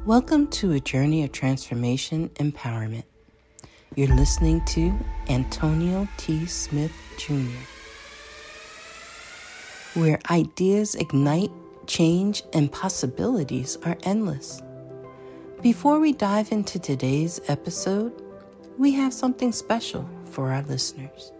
Welcome to a journey of transformation empowerment. You're listening to Antonio T. Smith Jr., where ideas ignite, change, and possibilities are endless. Before we dive into today's episode, we have something special for our listeners.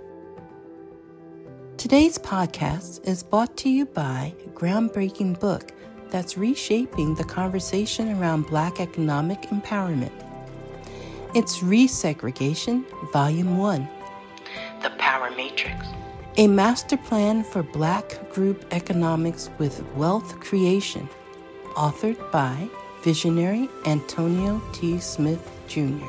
Today's podcast is brought to you by a groundbreaking book that's reshaping the conversation around Black economic empowerment. It's Resegregation, Volume 1, The Power Matrix, a master plan for Black group economics with wealth creation, authored by visionary Antonio T. Smith Jr.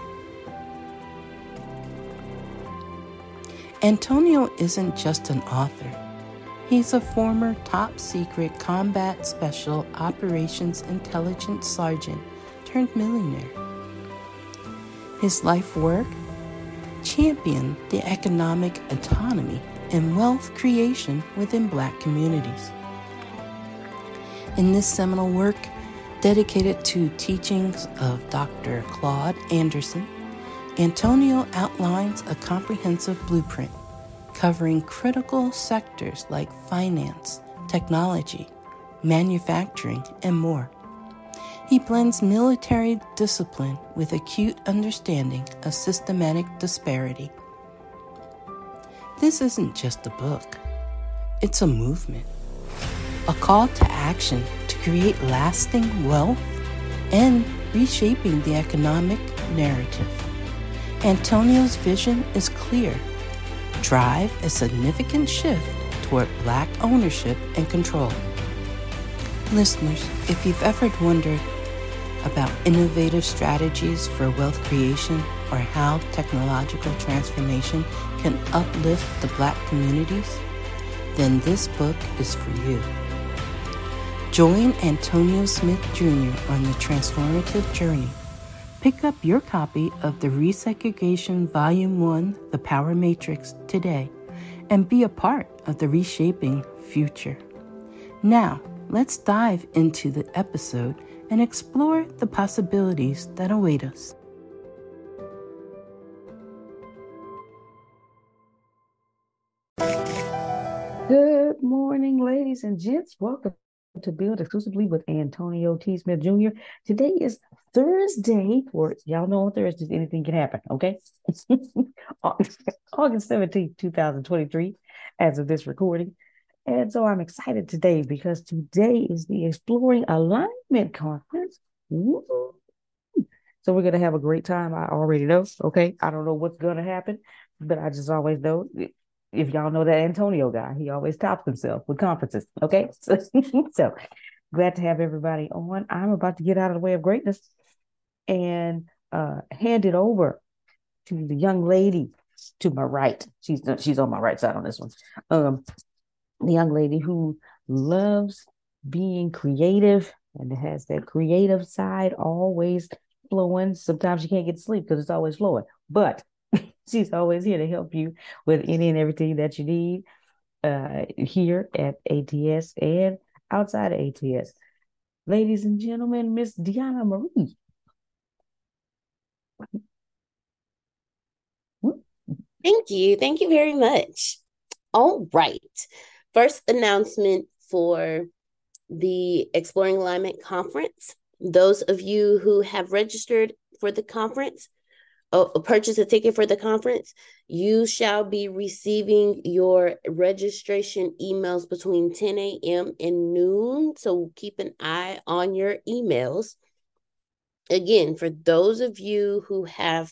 Antonio isn't just an author. He's a former top-secret combat special operations intelligence sergeant turned millionaire. His life work championed the economic autonomy and wealth creation within Black communities. In this seminal work, dedicated to teachings of Dr. Claude Anderson, Antonio outlines a comprehensive blueprint covering critical sectors like finance, technology, manufacturing, and more. He blends military discipline with acute understanding of systematic disparity. This isn't just a book. It's a movement, a call to action to create lasting wealth and reshaping the economic narrative. Antonio's vision is clear. Drive a significant shift toward Black ownership and control. Listeners, if you've ever wondered about innovative strategies for wealth creation or how technological transformation can uplift the Black communities, then this book is for you. Join Antonio Smith Jr. on the transformative journey. Pick up your copy of the Resegregation Volume 1, The Power Matrix, today and be a part of the reshaping future. Now, let's dive into the episode and explore the possibilities that await us. Good morning, ladies and gents. Welcome to Build Exclusively with Antonio T. Smith Jr. Today is Thursday, or y'all know on Thursdays anything can happen, okay? August 17th, 2023, as of this recording. And so I'm excited today because today is the Exploring Alignment Conference. Woo! So we're going to have a great time. I already know, okay? I don't know what's going to happen, but I just always know. If y'all know that Antonio guy, he always tops himself with conferences, okay? So glad to have everybody on. I'm about to get out of the way of greatness and hand it over to the young lady to my right. She's on my right side on this one. The young lady who loves being creative and has that creative side always flowing. Sometimes you can't get to sleep because it's always flowing, but she's always here to help you with any and everything that you need here at ATS and outside of ATS. Ladies and gentlemen, Miss Deanna Marie. Thank you. Thank you very much. All right. First announcement for the Exploring Alignment Conference. Those of you who have registered for the conference, purchase a ticket for the conference, you shall be receiving your registration emails between 10 a.m. and noon. So keep an eye on your emails. Again, for those of you who have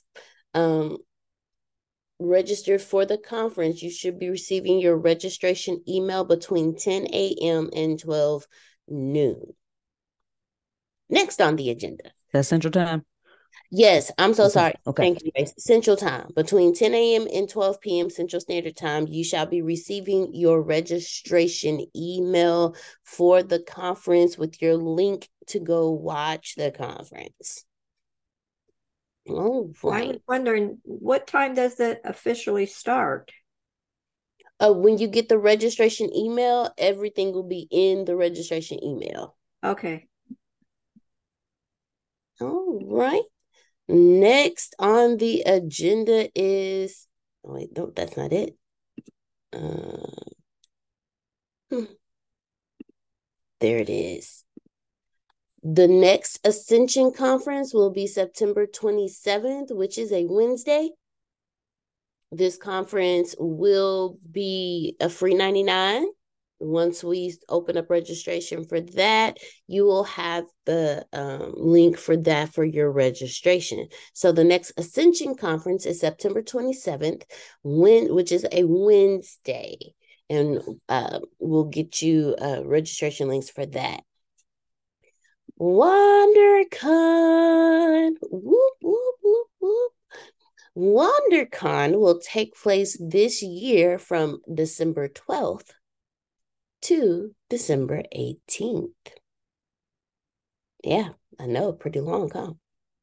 registered for the conference, you should be receiving your registration email between 10 a.m. and 12 noon. Next on the agenda. That's Central Time? Yes, I'm so sorry. Okay. Thank you, guys. Central Time. Between 10 a.m. and 12 p.m. Central Standard Time, you shall be receiving your registration email for the conference with your link to go watch the conference. All right. I was wondering, what time does it officially start? When you get the registration email, everything will be in the registration email. Okay. All right. Next on the agenda is, oh wait, no, that's not it. There it is. The next Ascension Conference will be September 27th, which is a Wednesday. This conference will be a free 99. Once we open up registration for that, you will have the link for that for your registration. So the next Ascension Conference is September 27th, which is a Wednesday. And we'll get you registration links for that. WonderCon. Whoop, whoop, whoop, whoop. WonderCon will take place this year from December 12th to December 18th. Yeah, I know, pretty long, huh?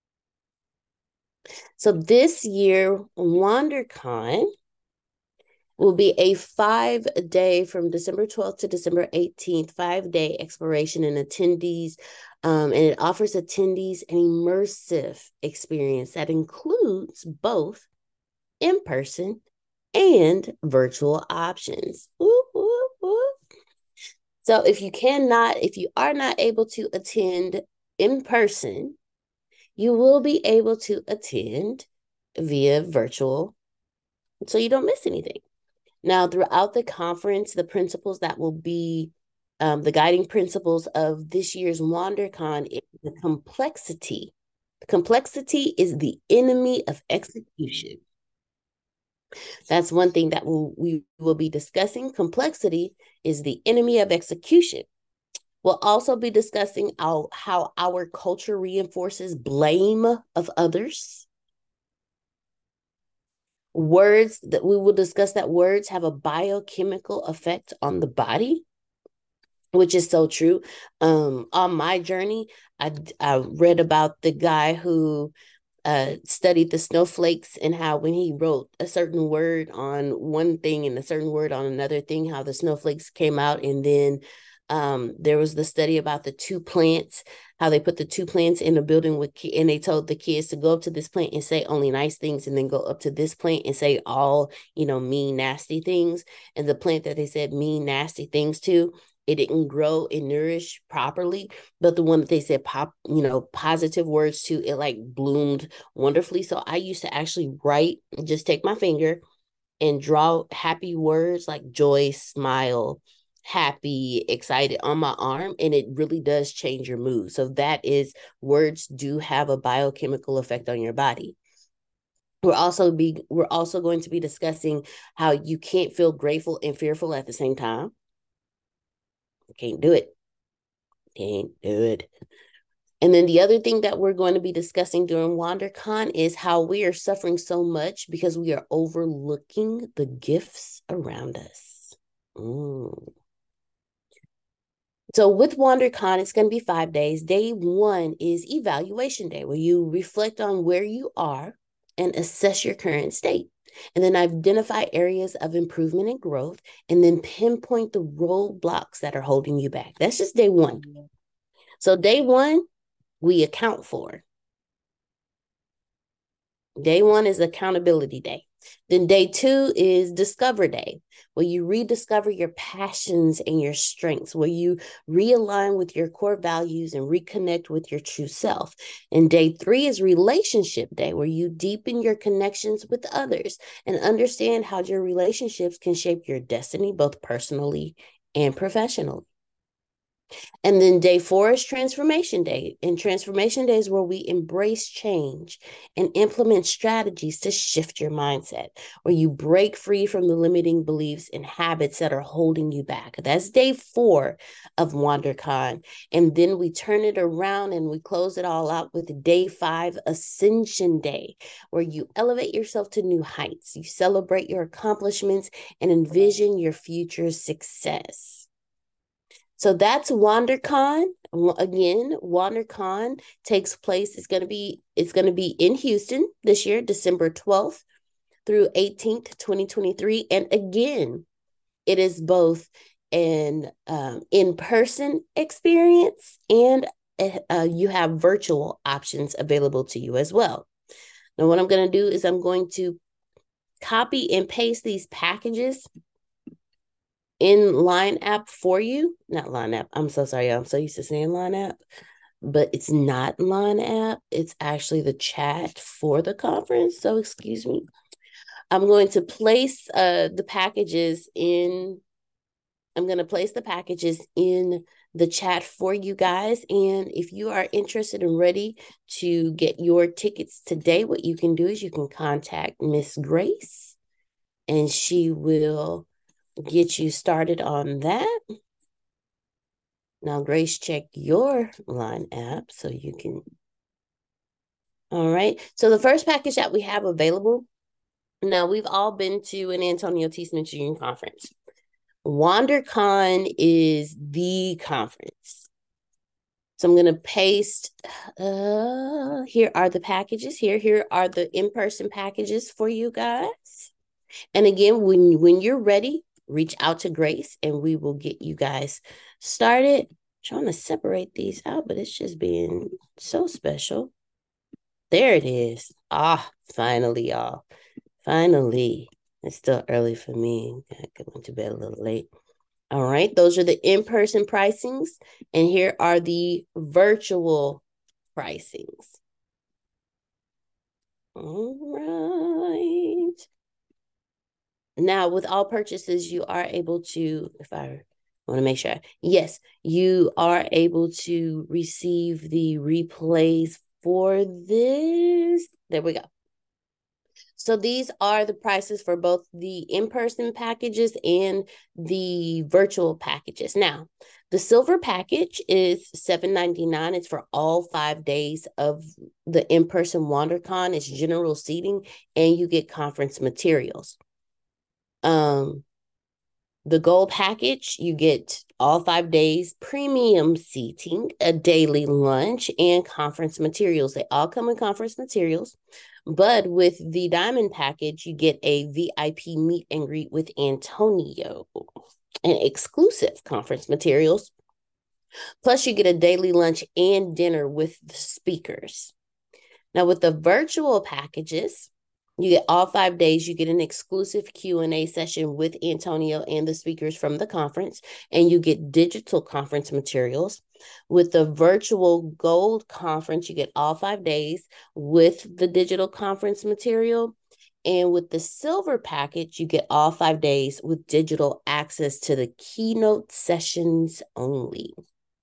So this year, WonderCon will be a 5-day from December 12th to December 18th, 5-day exploration and attendees. And it offers attendees an immersive experience that includes both in-person and virtual options. Woo, woo, woo. So if you are not able to attend in person, you will be able to attend via virtual so you don't miss anything. Now, throughout the conference, the principles that will be the guiding principles of this year's WonderCon is the complexity. Complexity is the enemy of execution. That's one thing that we will be discussing. Complexity is the enemy of execution. We'll also be discussing how our culture reinforces blame of others. We will discuss that words have a biochemical effect on the body, which is so true. On my journey, I read about the guy who studied the snowflakes and how when he wrote a certain word on one thing and a certain word on another thing, how the snowflakes came out. And then there was the study about the two plants, how they put the two plants in a building and they told the kids to go up to this plant and say only nice things, and then go up to this plant and say all, mean, nasty things. And the plant that they said mean, nasty things to, it didn't grow and nourish properly, but the one that they said positive words to, it like bloomed wonderfully. So I used to actually just take my finger and draw happy words like joy, smile, happy, excited on my arm, and it really does change your mood. So words do have a biochemical effect on your body. We're also going to be discussing how you can't feel grateful and fearful at the same time. Can't do it. And then the other thing that we're going to be discussing during WonderCon is how we are suffering so much because we are overlooking the gifts around us. So with WonderCon, it's going to be 5 days. Day 1 is evaluation day, where you reflect on where you are and assess your current state. And then identify areas of improvement and growth, and then pinpoint the roadblocks that are holding you back. That's just day 1. So day 1, we account for. Day 1 is accountability day. Then day 2 is discover day, where you rediscover your passions and your strengths, where you realign with your core values and reconnect with your true self. And day 3 is relationship day, where you deepen your connections with others and understand how your relationships can shape your destiny, both personally and professionally. And then day 4 is transformation day. And transformation day is where we embrace change and implement strategies to shift your mindset, where you break free from the limiting beliefs and habits that are holding you back. That's day 4 of WonderCon. And then we turn it around and we close it all out with day 5, Ascension Day, where you elevate yourself to new heights. You celebrate your accomplishments and envision your future success. So that's WonderCon. Again, WonderCon takes place. It's going to be in Houston this year, December 12th through 18th, 2023. And again, it is both an in-person experience and you have virtual options available to you as well. Now, what I'm going to do is I'm going to copy and paste these packages in Line App for you. Not Line App. I'm so sorry. I'm so used to saying Line App, but it's not Line App. It's actually the chat for the conference. So excuse me. I'm going to place the packages in. I'm going to place the packages in the chat for you guys. And if you are interested and ready to get your tickets today, what you can do is you can contact Miss Grace and she will get you started on that. Now, Grace, check your Line App so you can. All right. So the first package that we have available. Now, we've all been to an Antonio T. Smith Jr. conference. WonderCon is the conference. So I'm going to paste, here are the packages. Here are the in-person packages for you guys. And again, when you're ready, reach out to Grace and we will get you guys started. I'm trying to separate these out, but it's just being so special. There it is. Finally, y'all. Finally. It's still early for me. I went to bed a little late. All right. Those are the in-person pricings. And here are the virtual pricings. All right. Now, with all purchases, you are able to, if I want to make sure, yes, you are able to receive the replays for this. There we go. So these are the prices for both the in-person packages and the virtual packages. Now, the silver package is $7.99. It's for all 5 days of the in-person WonderCon. It's general seating, and you get conference materials. The gold package, you get all 5 days, premium seating, a daily lunch, and conference materials. They all come in conference materials. But with the diamond package, you get a VIP meet and greet with Antonio and exclusive conference materials. Plus, you get a daily lunch and dinner with the speakers. Now, with the virtual packages, you get all 5 days. You get an exclusive Q&A session with Antonio and the speakers from the conference, and you get digital conference materials. With the virtual gold conference, you get all 5 days with the digital conference material. And with the silver package, you get all 5 days with digital access to the keynote sessions only.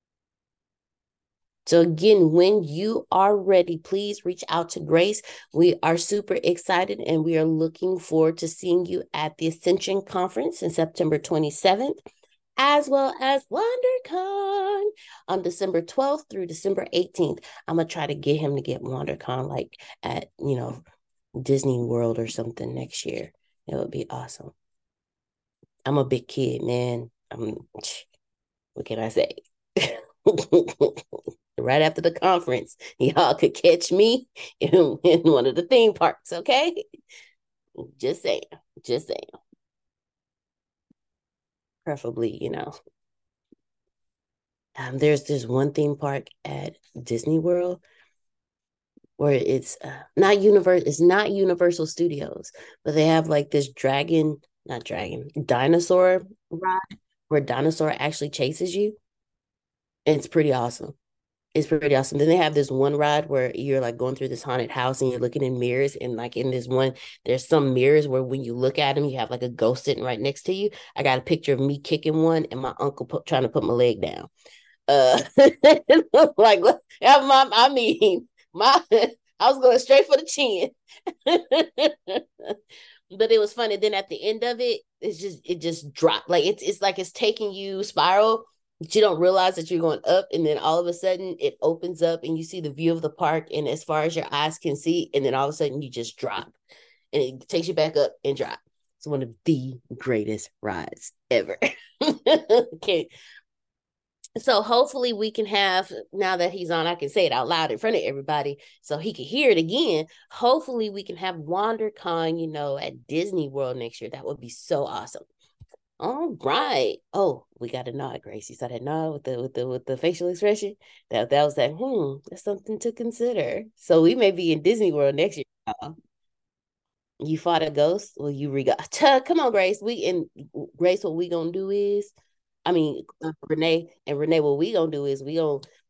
So again, when you are ready, please reach out to Grace. We are super excited and we are looking forward to seeing you at the Ascension Conference in September 27th, as well as WonderCon on December 12th through December 18th. I'm going to try to get him to get WonderCon like at, Disney World or something next year. It would be awesome. I'm a big kid, man. What can I say? Right after the conference, y'all could catch me in one of the theme parks, okay? Just saying. Preferably, there's one theme park at Disney World where it's not Universal Studios, but they have like this dinosaur ride where dinosaur actually chases you. And it's pretty awesome. Then they have this one ride where you're like going through this haunted house and you're looking in mirrors, and like in this one, there's some mirrors where when you look at them, you have like a ghost sitting right next to you. I got a picture of me kicking one and my uncle trying to put my leg down. Like, I was going straight for the chin. But it was funny. Then at the end of it, it just dropped. Like it's like it's taking you spiral. But you don't realize that you're going up, and then all of a sudden it opens up and you see the view of the park, and as far as your eyes can see, and then all of a sudden you just drop and it takes you back up and drop. It's one of the greatest rides ever. Okay. So hopefully we can have, now that he's on, I can say it out loud in front of everybody so he can hear it again. Hopefully we can have WonderCon, at Disney World next year. That would be so awesome. All right. Oh, we got a nod, Grace. You saw that nod with the facial expression. That was that. That's something to consider. So we may be in Disney World next year. You fought a ghost. Well, you come on, Grace. Grace. What we gonna do is, Renee, what we gonna do is we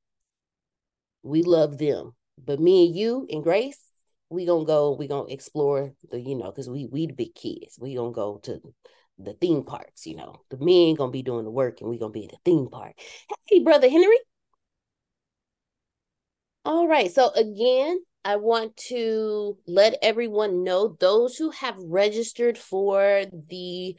love them, but me and you and Grace, we gonna explore because we the big kids. We gonna go to the theme parks. The men gonna be doing the work, and we gonna be at the theme park. Hey, brother Henry. All right. So again, I want to let everyone know, those who have registered for the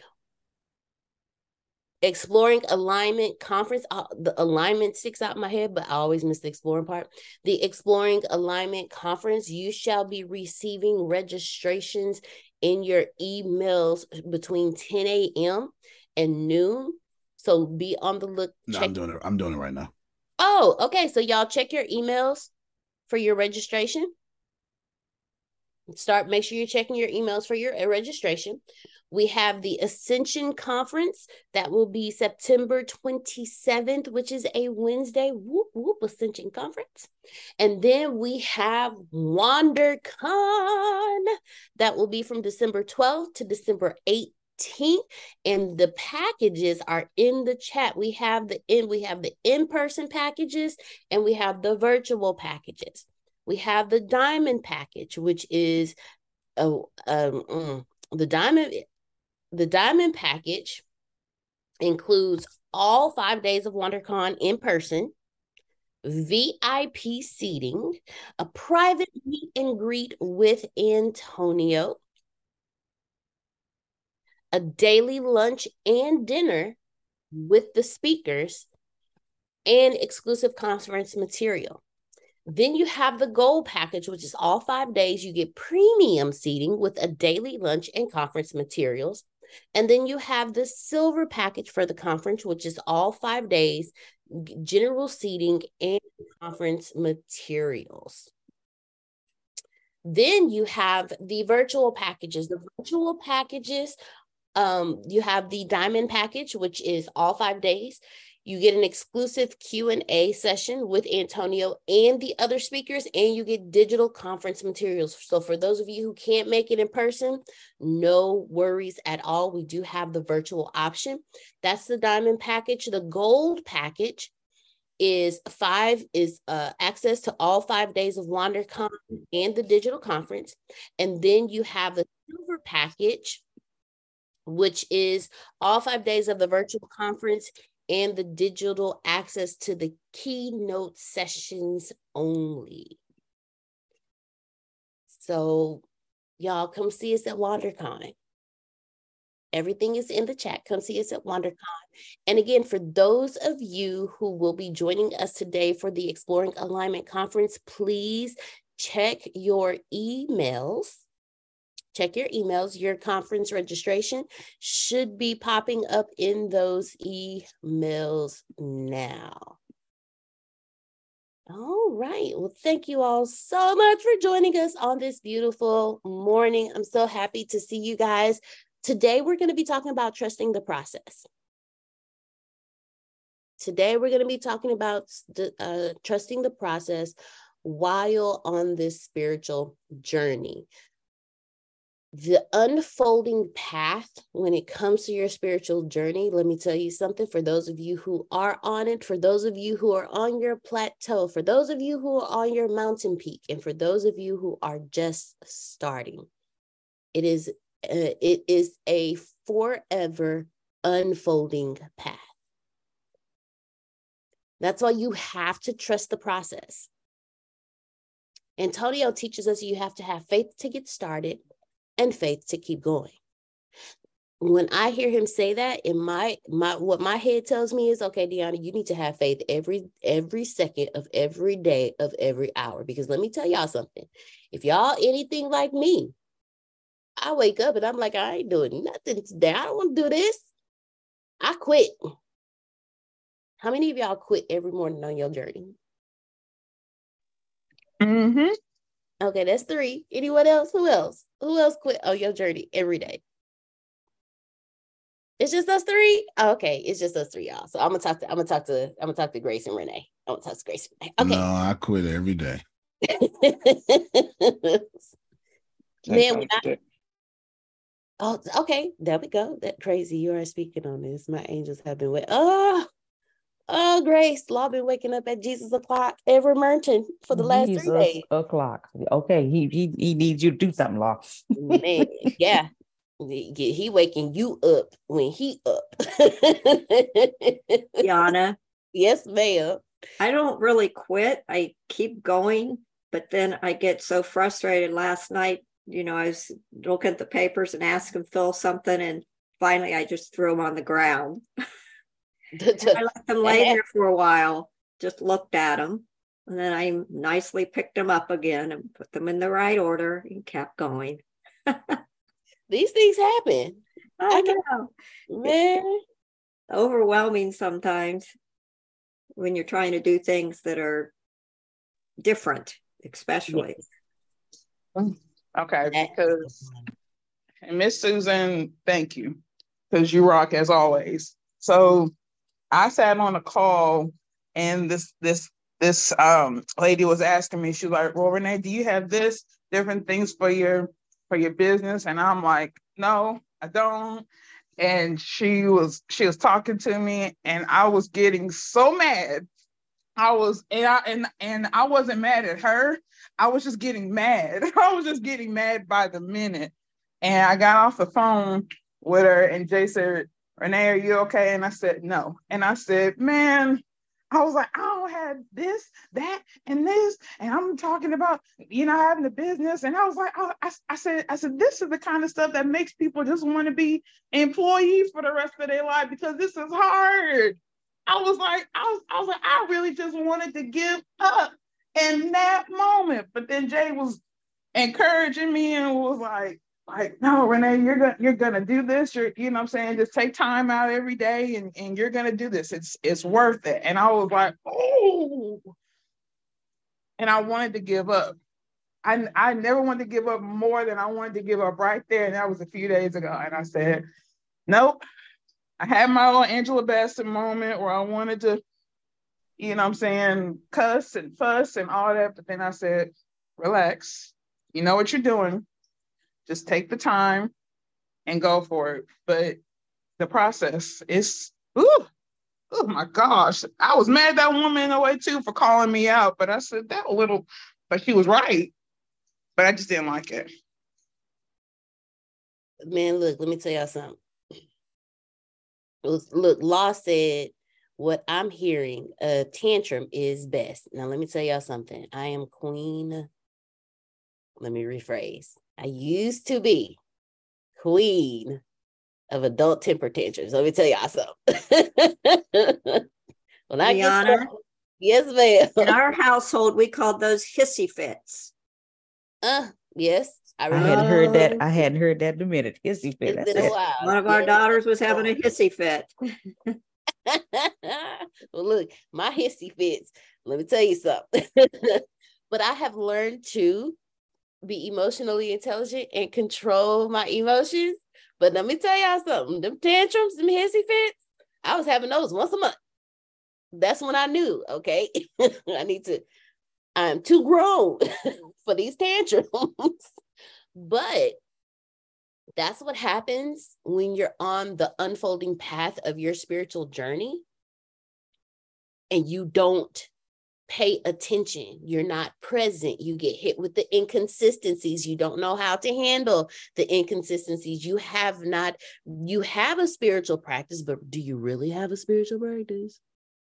Exploring Alignment Conference, the alignment sticks out in my head, but I always miss the exploring part. The Exploring Alignment Conference, you shall be receiving registrations in your emails between 10 a.m. and noon. So be on the look. No, I'm doing it right now. Oh, okay. So y'all check your emails for your registration. Make sure you're checking your emails for your registration. We have the Ascension Conference that will be September 27th, which is a Wednesday. Whoop, whoop, Ascension Conference. And then we have WonderCon that will be from December 12th to December 18th. And the packages are in the chat. We have the in-person packages, and we have the virtual packages. We have the Diamond package, which is the Diamond package includes all 5 days of WonderCon in person, VIP seating, a private meet and greet with Antonio, a daily lunch and dinner with the speakers, and exclusive conference material. Then you have the gold package, which is all 5 days. You get premium seating with a daily lunch and conference materials. And then you have the silver package for the conference, which is all 5 days, general seating and conference materials. Then you have the virtual packages. The virtual packages, you have the Diamond package, which is all 5 days. You get an exclusive Q&A session with Antonio and the other speakers, and you get digital conference materials. So for those of you who can't make it in person, no worries at all. We do have the virtual option. That's the Diamond package. The gold package is access to all 5 days of WonderCon and the digital conference. And then you have the silver package, which is all 5 days of the virtual conference and the digital access to the keynote sessions only. So y'all come see us at WonderCon. Everything is in the chat. Come see us at WonderCon. And again, for those of you who will be joining us today for the Exploring Alignment Conference, please check your emails. Check your emails. Your conference registration should be popping up in those emails now. All right. Well, thank you all so much for joining us on this beautiful morning. I'm so happy to see you guys. Today, we're going to be talking about trusting the process. Today, we're going to be talking about trusting the process while on this spiritual journey. The unfolding path when it comes to your spiritual journey, let me tell you something, for those of you who are on it, for those of you who are on your plateau, for those of you who are on your mountain peak, and for those of you who are just starting, it is a forever unfolding path. That's why you have to trust the process. Antonio teaches us you have to have faith to get started and faith to keep going. When I hear him say that, in what my head tells me is, okay, Deanna, you need to have faith every second of every day of every hour. Because let me tell y'all something. If y'all anything like me, I wake up and I'm like, I ain't doing nothing today. I don't want to do this. I quit. How many of y'all quit every morning on your journey? Mm-hmm. Okay, that's 3. Anyone else? Who else? Who else quit on your journey every day? It's just us three. Oh, okay, it's just us three, y'all. So I'm gonna talk to Grace and Renee. I'm gonna talk to Grace and Renee. No, I quit every day. Okay. Man, okay, there we go. That crazy. You are speaking on this. My angels have been Oh, Grace, Law been waking up at Jesus o'clock every merchant for the last 3 days. O'clock. Okay, he needs you to do something, Law. Man, yeah. He waking you up when he up. Yana. Yes, ma'am. I don't really quit. I keep going, but then I get so frustrated. Last night, I was looking at the papers and asking Phil something, and finally I just threw them on the ground. I let them lay there for a while, just looked at them, and then I nicely picked them up again and put them in the right order and kept going. These things happen. I know. Man. It's overwhelming sometimes when you're trying to do things that are different, especially. Okay, because Miss Susan, thank you, because you rock as always. So I sat on a call, and this lady was asking me. She was like, "Well, Renee, do you have this different things for your business?" And I'm like, "No, I don't." And she was talking to me, and I was getting so mad. I wasn't mad at her. I was just getting mad. I was just getting mad by the minute. And I got off the phone with her, and Jay said, "Renee, are you okay?" And I said, "No." And I said, "Man," I was like, "I don't have this, that, and this." And I'm talking about, having the business. And I was like, I said, "This is the kind of stuff that makes people just want to be employees for the rest of their life, because this is hard." I was like, I really just wanted to give up in that moment. But then Jay was encouraging me and was like, "No, Renee, you're gonna do this. You're, what I'm saying, just take time out every day, and you're gonna do this. It's worth it." And I was like, "Oh," and I wanted to give up. I never wanted to give up more than I wanted to give up right there. And that was a few days ago. And I said, nope. I had my own Angela Bassett moment where I wanted to, cuss and fuss and all that. But then I said, relax. You know what you're doing. Just take the time and go for it. But the process is, oh my gosh. I was mad at that woman in a way too for calling me out. But I said but she was right. But I just didn't like it. Man, look, let me tell y'all something. Look, Law said, what I'm hearing, a tantrum is best. Now, let me tell y'all something. I am queen. Let me rephrase. I used to be queen of adult temper tantrums. Let me tell y'all something. When I get Rihanna, yes, ma'am. in our household, we called those hissy fits. Yes. I hadn't heard that. I hadn't heard that in a minute. Hissy fit. It's been a while. One of our daughters was having a hissy fit. Well, look, my hissy fits. Let me tell you something. But I have learned to be emotionally intelligent and control my emotions. But let me tell y'all something. Them tantrums, them hissy fits, I was having those once a month. That's when I knew, okay, I'm too grown for these tantrums. But that's what happens when you're on the unfolding path of your spiritual journey and you don't pay attention. You're not present. You get hit with the inconsistencies. You don't know how to handle the inconsistencies. You have a spiritual practice, but do you really have a spiritual practice?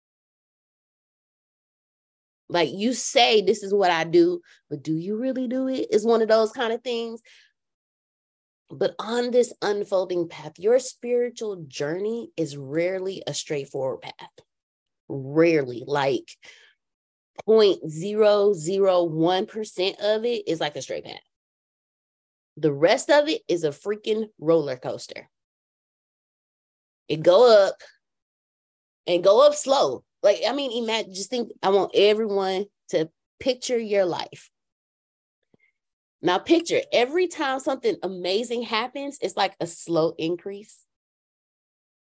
Like, you say, this is what I do, but do you really do it? It's one of those kind of things. But on this unfolding path, your spiritual journey is rarely a straightforward path. Rarely. Like 0.001% of it is like a straight path. The rest of it is a freaking roller coaster. It go up and go up slow. Like, I mean, imagine, just think, I want everyone to picture your life. Now picture, every time something amazing happens, it's like a slow increase.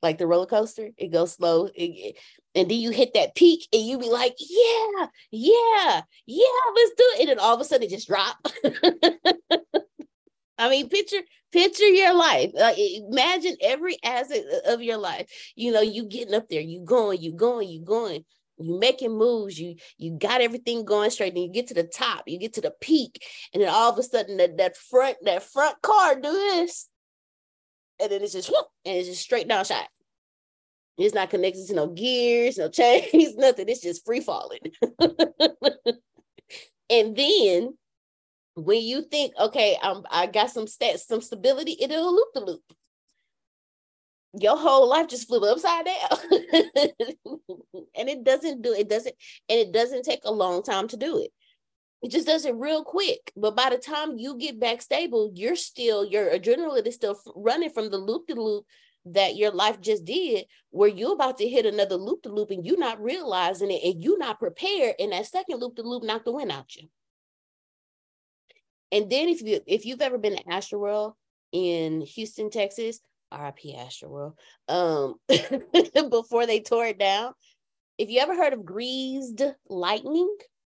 like the roller coaster. It goes slow. And then you hit that peak and you be like, yeah, let's do it. And then all of a sudden it just dropped. I mean, picture your life. Imagine every aspect of your life. You know, you getting up there, you going. You making moves, you got everything going straight, and you get to the top, you get to the peak, and then all of a sudden that front car do this, and then it's just whoop, and it's just straight down shot. It's not connected to no gears, no chains, nothing. It's just free falling. And then when you think, okay, I got some stability, it'll loop the loop. Your whole life just flipped upside down. And it doesn't take a long time to do it. It just does it real quick. But by the time you get back stable, your adrenaline is still running from the loop-de-loop that your life just did, where you're about to hit another loop-de-loop and you're not realizing it and you're not prepared, and that second loop-de-loop knocked the wind out you. And then if you've ever been to Astroworld in Houston, Texas, RIP Astroworld, before they tore it down, if you ever heard of greased lightning,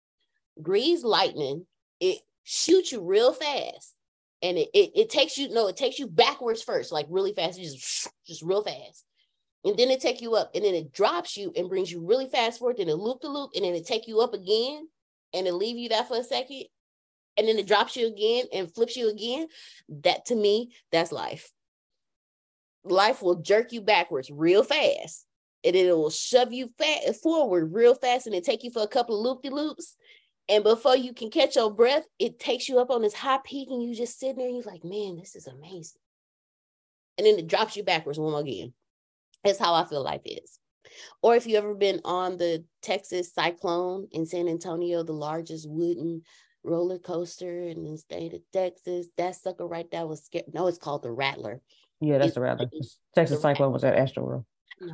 it shoots you real fast. And it takes you backwards first, like really fast, just real fast. And then it take you up, and then it drops you and brings you really fast forward, then it loop the loop, and then it take you up again, and it leave you there for a second, and then it drops you again and flips you again. That, to me, that's life. Life will jerk you backwards real fast, and it will shove you forward real fast, and it take you for a couple of loop-de-loops. And before you can catch your breath, it takes you up on this high peak, and you just sitting there and you're like, man, this is amazing. And then it drops you backwards one more again. That's how I feel life is. Or if you ever been on the Texas Cyclone in San Antonio, the largest wooden roller coaster in the state of Texas, that sucker right there was scared. No, it's called the Rattler. Yeah, that's the Rattler. Texas Cyclone was at Astroworld. No.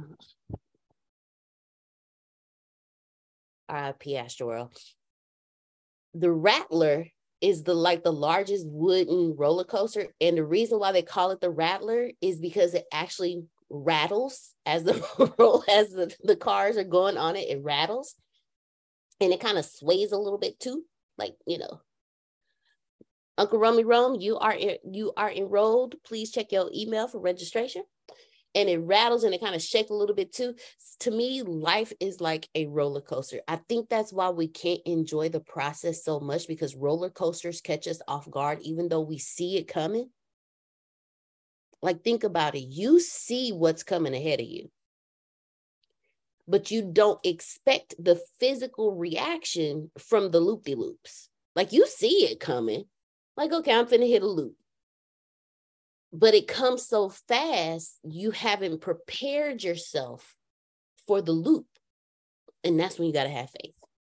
RIP Astroworld. The Rattler is the largest wooden roller coaster, and the reason why they call it the Rattler is because it actually rattles as the cars are going on it. It rattles, and it kind of sways a little bit too, like, you know. Uncle Rummy Rome, you are enrolled. Please check your email for registration. And it rattles and it kind of shakes a little bit too. To me, life is like a roller coaster. I think that's why we can't enjoy the process so much, because roller coasters catch us off guard, even though we see it coming. Like, think about it. You see what's coming ahead of you, but you don't expect the physical reaction from the loop-de-loops. Like, you see it coming. Like, okay, I'm finna hit a loop. But it comes so fast, you haven't prepared yourself for the loop. And that's when you got to have faith.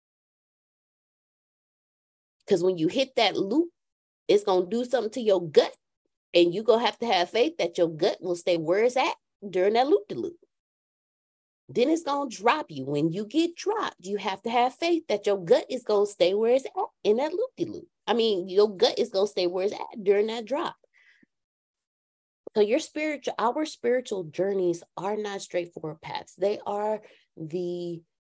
Because when you hit that loop, it's going to do something to your gut. And you're going to have faith that your gut will stay where it's at during that loop-de-loop. Then it's going to drop you. When you get dropped, you have to have faith that your gut is going to stay where it's at in that loop-de-loop. I mean, your gut is going to stay where it's at during that drop. So our spiritual journeys are not straightforward paths. They are the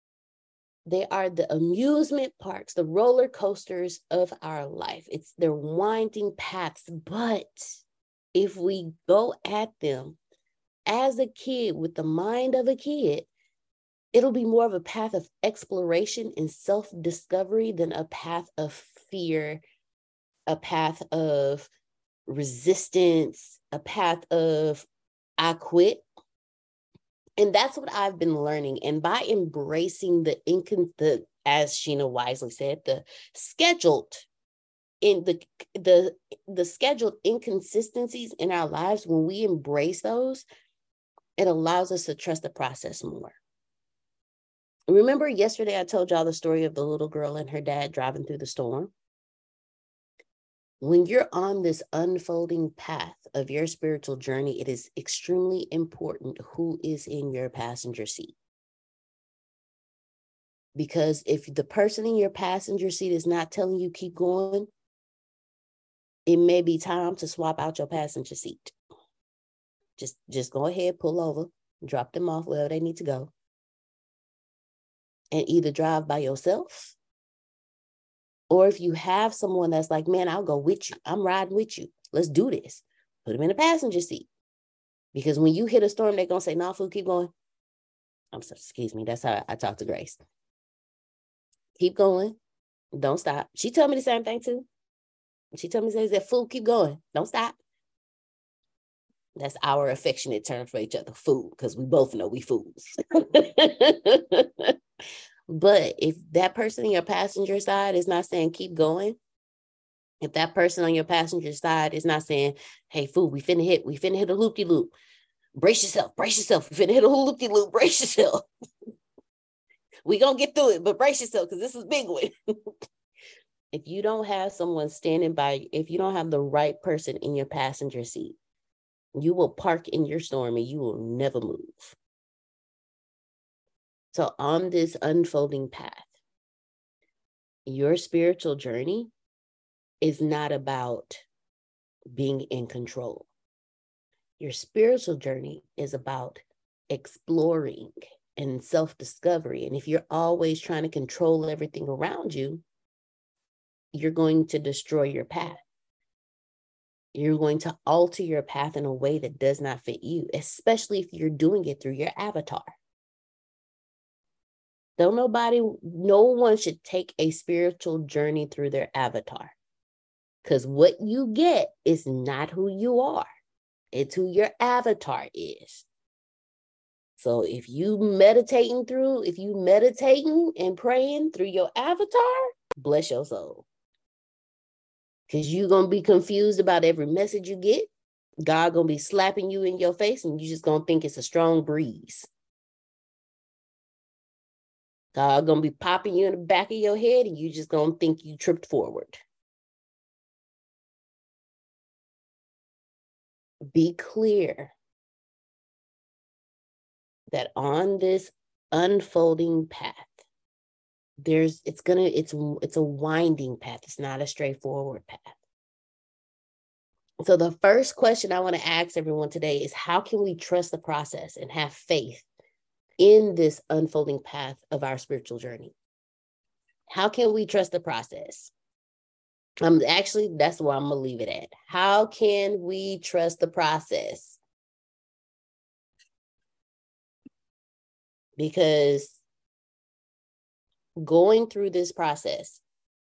amusement parks, the roller coasters of our life. They're winding paths. But if we go at them as a kid, with the mind of a kid, it'll be more of a path of exploration and self-discovery than a path of fear, a path of resistance, a path of I quit. And that's what I've been learning. And by embracing the as Sheena wisely said, the scheduled inconsistencies in our lives, when we embrace those, it allows us to trust the process more. Remember yesterday I told y'all the story of the little girl and her dad driving through the storm? When you're on this unfolding path of your spiritual journey, it is extremely important who is in your passenger seat. Because if the person in your passenger seat is not telling you keep going, it may be time to swap out your passenger seat. Just go ahead, pull over, drop them off wherever they need to go, and either drive by yourself, or if you have someone that's like, man, I'll go with you. I'm riding with you. Let's do this. Put them in the passenger seat. Because when you hit a storm, they're going to say, no, fool, keep going. Excuse me. That's how I talk to Grace. Keep going. Don't stop. She told me the same thing too. She told me, that fool, keep going. Don't stop. That's our affectionate term for each other, fool, because we both know we fools. But if that person on your passenger side is not saying keep going, if that person on your passenger side is not saying, hey, fool, we finna hit a loop-de-loop. Brace yourself. We finna hit a loop-de-loop. Brace yourself. We gonna get through it, but brace yourself because this is a big one. If you don't have someone standing by, if you don't have the right person in your passenger seat, you will park in your storm and you will never move. So on this unfolding path, your spiritual journey is not about being in control. Your spiritual journey is about exploring and self-discovery. And if you're always trying to control everything around you, you're going to destroy your path. You're going to alter your path in a way that does not fit you, especially if you're doing it through your avatar. No one should take a spiritual journey through their avatar, because what you get is not who you are. It's who your avatar is. So if you meditating and praying through your avatar, bless your soul. Because you're going to be confused about every message you get. God going to be slapping you in your face and you just going to think it's a strong breeze. God going to be popping you in the back of your head and you just going to think you tripped forward. Be clear that on this unfolding path, it's a winding path. It's not a straightforward path. So the first question I want to ask everyone today is, how can we trust the process and have faith in this unfolding path of our spiritual journey? How can we trust the process? That's where I'm going to leave it at. How can we trust the process? Because going through this process,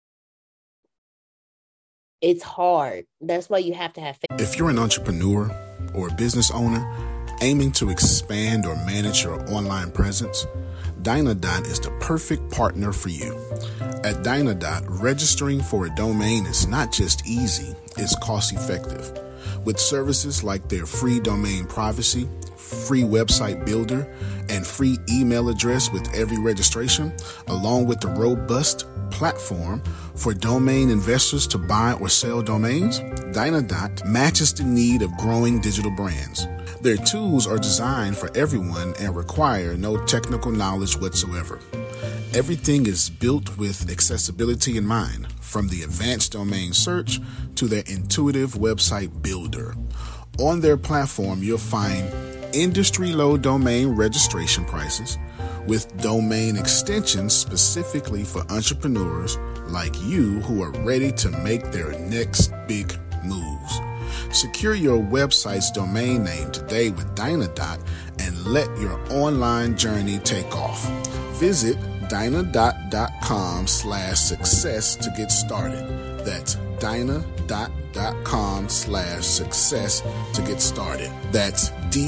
it's hard. That's why you have to have faith. If you're an entrepreneur or a business owner aiming to expand or manage your online presence, Dynadot is the perfect partner for you. At Dynadot, registering for a domain is not just easy, it's cost effective. With services like their free domain privacy, free website builder, and free email address with every registration, along with the robust platform for domain investors to buy or sell domains, Dynadot matches the need of growing digital brands. Their tools are designed for everyone and require no technical knowledge whatsoever. Everything is built with accessibility in mind, from the advanced domain search to their intuitive website builder. On their platform, you'll find industry-low domain registration prices with domain extensions specifically for entrepreneurs like you who are ready to make their next big moves. Secure your website's domain name today with Dynadot and let your online journey take off. Visit Dynadot.com/success to get started. That's Dynadot.com/success to get started. That's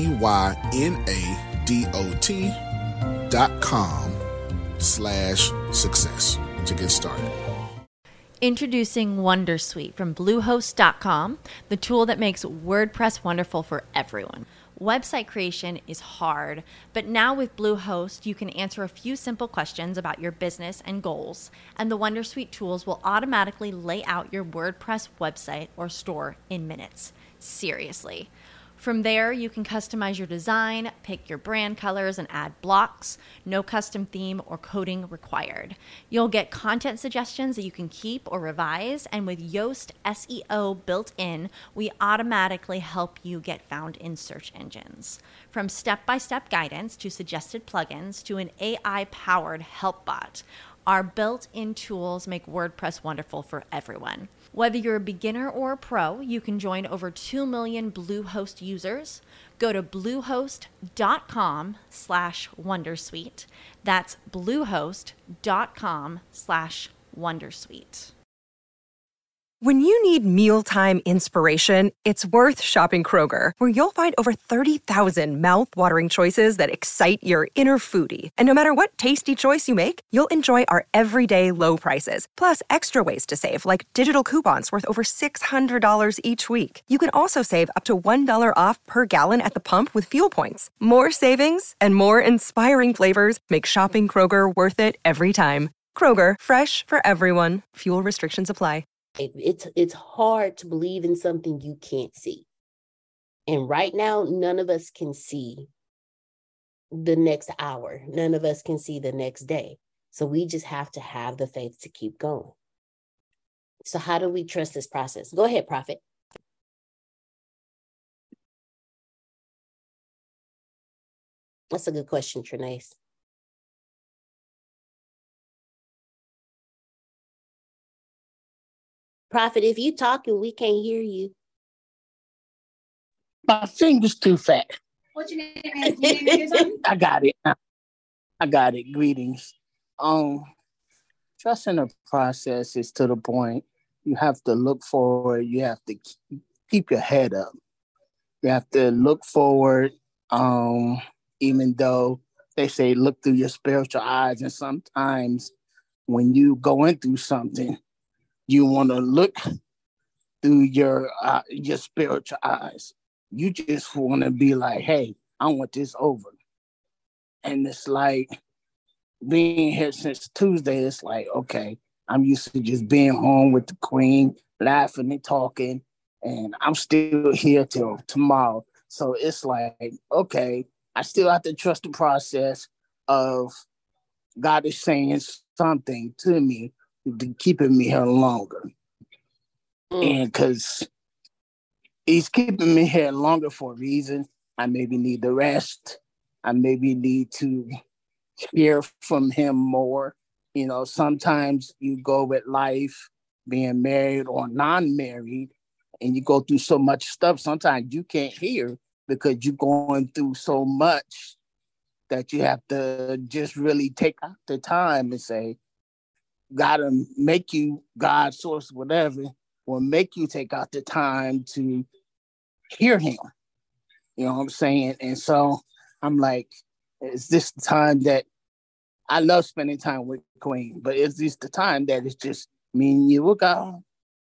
Dynadot.com/success to get started. Introducing Wondersuite from Bluehost.com, the tool that makes WordPress wonderful for everyone. Website creation is hard, but now with Bluehost, you can answer a few simple questions about your business and goals, and the Wondersuite tools will automatically lay out your WordPress website or store in minutes. Seriously. From there, you can customize your design, pick your brand colors, and add blocks. No custom theme or coding required. You'll get content suggestions that you can keep or revise, and with Yoast SEO built in, we automatically help you get found in search engines. From step-by-step guidance to suggested plugins to an AI-powered help bot, our built-in tools make WordPress wonderful for everyone. Whether you're a beginner or a pro, you can join over 2 million Bluehost users. Go to bluehost.com/wondersuite. That's bluehost.com/wondersuite. When you need mealtime inspiration, it's worth shopping Kroger, where you'll find over 30,000 mouth-watering choices that excite your inner foodie. And no matter what tasty choice you make, you'll enjoy our everyday low prices, plus extra ways to save, like digital coupons worth over $600 each week. You can also save up to $1 off per gallon at the pump with fuel points. More savings and more inspiring flavors make shopping Kroger worth it every time. Kroger, fresh for everyone. Fuel restrictions apply. It's hard to believe in something you can't see. And right now, none of us can see the next hour. None of us can see the next day. So we just have to have the faith to keep going. So how do we trust this process? Go ahead, Prophet. That's a good question, Trinace. Prophet, if you talking, we can't hear you. My finger's too fat. What's your name? I got it. I got it. Greetings. Trusting the process is to the point. You have to look forward. You have to keep your head up. You have to look forward, even though they say look through your spiritual eyes. And sometimes when you go into something, you want to look through your spiritual eyes. You just want to be like, hey, I want this over. And it's like being here since Tuesday, it's like, okay, I'm used to just being home with the queen, laughing and talking, and I'm still here till tomorrow. So it's like, okay, I still have to trust the process of God is saying something to me, to keeping me here longer. And because he's keeping me here longer for a reason. I maybe need the rest. I maybe need to hear from him more. You know, sometimes you go with life, being married or non-married, and you go through so much stuff. Sometimes you can't hear because you're going through so much that you have to just really take out the time and say, gotta make you God's source, whatever, will make you take out the time to hear him. You know what I'm saying? And so I'm like, is this the time that I love spending time with Queen, but is this the time that it's just me and you with God?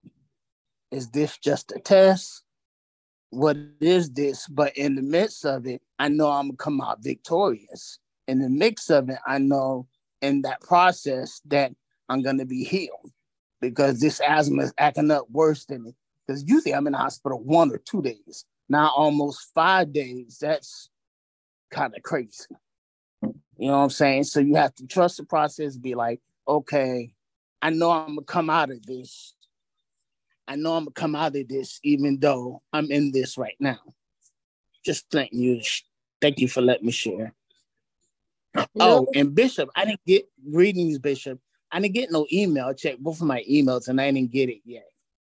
Is this just a test? What is this? But in the midst of it, I know I'm gonna come out victorious. In the mix of it, I know in that process that I'm gonna be healed, because this asthma is acting up worse than it. Because usually I'm in the hospital 1 or 2 days. Now almost 5 days. That's kind of crazy. You know what I'm saying? So you have to trust the process, be like, okay, I know I'm gonna come out of this. I know I'm gonna come out of this even though I'm in this right now. Just thank you. Thank you for letting me share. No. Oh, and Bishop, I didn't get greetings, Bishop. I didn't get no email. I checked both of my emails and I didn't get it yet.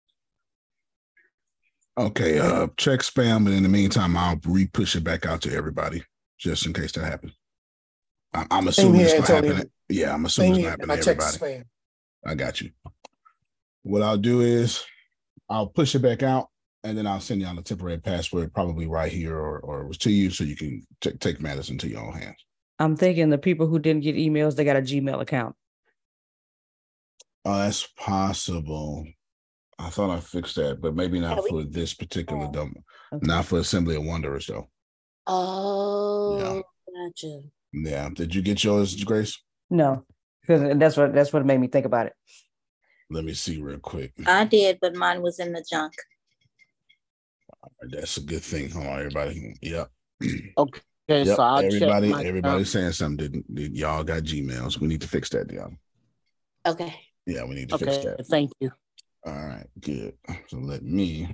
Okay, check spam, but in the meantime, I'll re-push it back out to everybody just in case that happens. I'm assuming it's gonna happen. Yeah, I'm assuming it's gonna happen to everybody. I got you. What I'll do is I'll push it back out, and then I'll send you on a temporary password, probably right here or to you, so you can take matters into your own hands. I'm thinking the people who didn't get emails, they got a Gmail account. Oh, that's possible. I thought I fixed that, but maybe not for this particular not for Assembly of Wanderers though. Oh, yeah. Gotcha. Yeah. Did you get yours, Grace? No, because that's what made me think about it. Let me see real quick. I did, but mine was in the junk. That's a good thing. Hold on, everybody. Yep. Okay, Yep. so I'll check my Everybody's saying something. Y'all got Gmails. We need to fix that, y'all. Okay. Yeah, we need to fix that. Thank you. All right, good. So let me.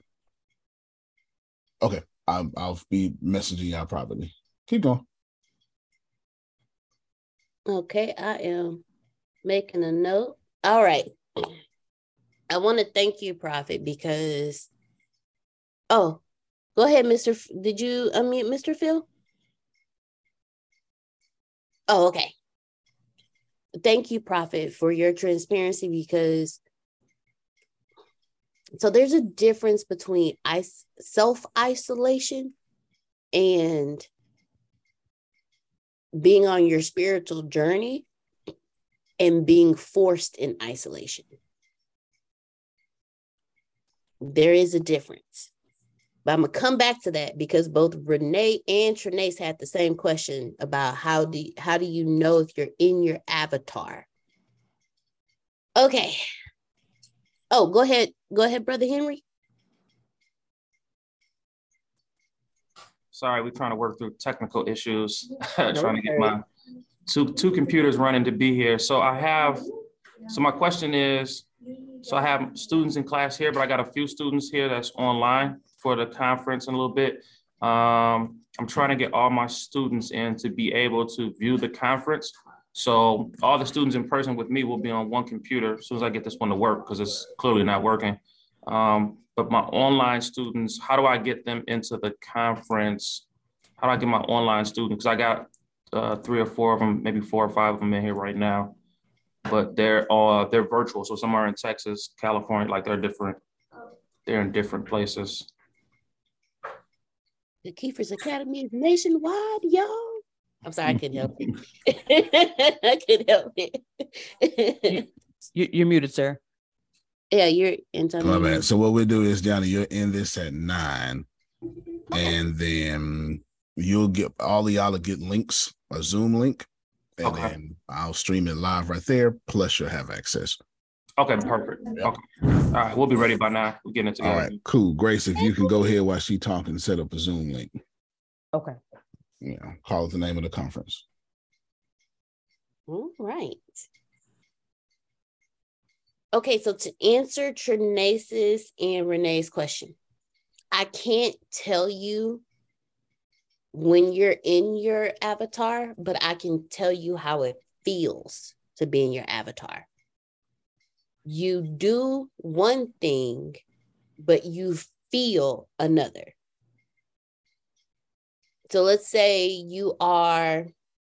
Okay, I'll be messaging y'all privately. Keep going. Okay, I am making a note. All right. I want to thank you, Prophet, because go ahead, Did you unmute Mr. Phil? Oh, okay. Thank you, Prophet, for your transparency, because so there's a difference between self-isolation and being on your spiritual journey and being forced in isolation. There is a difference. But I'm going to come back to that because both Renee and Trinace had the same question about how do you know if you're in your avatar? Okay. Oh, go ahead. Go ahead, Brother Henry. Sorry, we're trying to work through technical issues, trying to get my two computers running to be here. So my question is, I have students in class here, but I got a few students here that's online for the conference in a little bit. I'm trying to get all my students in to be able to view the conference. So all the students in person with me will be on one computer as soon as I get this one to work, because it's clearly not working. But my online students, how do I get them into the conference? How do I get my online students? Because I got 3 or 4 of them, maybe 4 or 5 of them in here right now, but they're virtual. So some are in Texas, California, like they're in different places. The Kiefer's Academy is nationwide, y'all. I'm sorry, I couldn't help it. I couldn't help it. You're muted, sir. Yeah, you're in. My bad. So what we'll do is, Johnny, you'll end this at 9, and then you'll get all of y'all to get links, a Zoom link, and then I'll stream it live right there. Plus, you'll have access. Okay, perfect. Yep. Okay, all right, we'll be ready by now. We're getting it together. All right, cool. Grace, if you can go ahead while she's talking, set up a Zoom link. Okay. Yeah, call it the name of the conference. All right. Okay, so to answer Trinace's and Renee's question, I can't tell you when you're in your avatar, but I can tell you how it feels to be in your avatar. You do one thing, but you feel another. So let's say you are,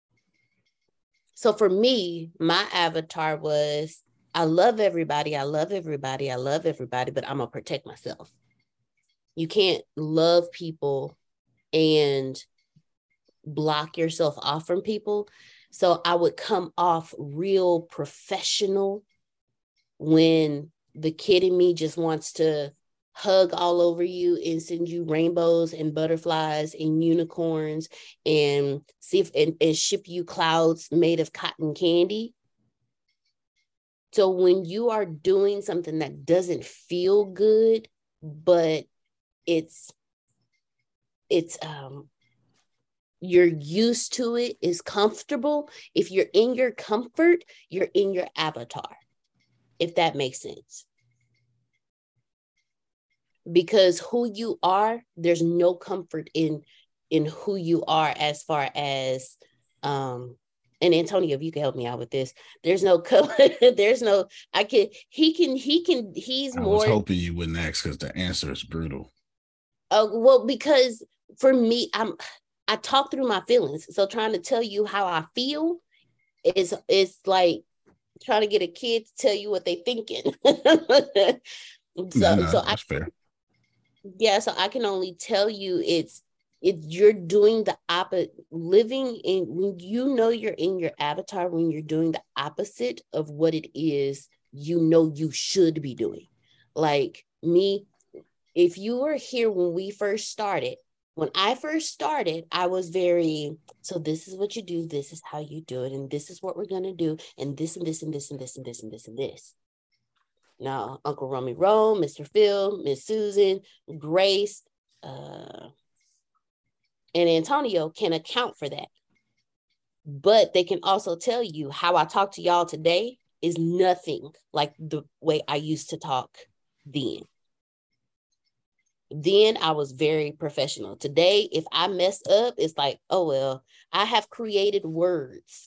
so for me, my avatar was, I love everybody, I love everybody, I love everybody, but I'm gonna protect myself. You can't love people and block yourself off from people. So I would come off real professional when the kid in me just wants to hug all over you and send you rainbows and butterflies and unicorns and see if and ship you clouds made of cotton candy. So when you are doing something that doesn't feel good, but it's you're used to it, is comfortable. If you're in your comfort, you're in your avatar, if that makes sense. Because who you are, there's no comfort in who you are as far as and Antonio, if you can help me out with this, he's more. I was hoping you wouldn't ask because the answer is brutal. Well, because for me, I talk through my feelings. So trying to tell you how I feel is like trying to get a kid to tell you what they're thinking. That's fair. Yeah, so I can only tell you you're doing the opposite, living in, when you know you're in your avatar, when you're doing the opposite of what it is, you know you should be doing. Like me, if you were here when we first started, when I first started, I was very, so this is what you do, this is how you do it, and this is what we're going to do, and this and this and this and this and this and this and this. Now, Uncle Romy Rome, Mr. Phil, Miss Susan, Grace, and Antonio can account for that. But they can also tell you how I talk to y'all today is nothing like the way I used to talk then. Then I was very professional. Today, if I mess up, it's like, oh, well, I have created words.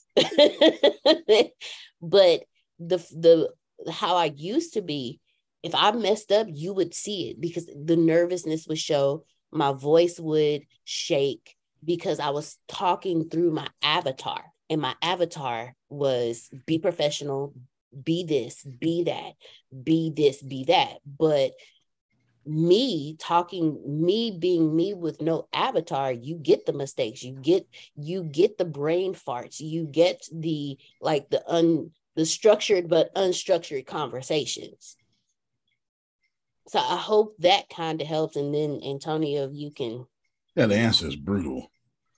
But the how I used to be, if I messed up, you would see it because the nervousness would show, my voice would shake because I was talking through my avatar. And my avatar was be professional, be this, be that, be this, be that. But me being me with no avatar, you get the mistakes, you get the brain farts, you get the structured but unstructured conversations. So I hope that kind of helps. And then Antonio, you can. Yeah, the answer is brutal.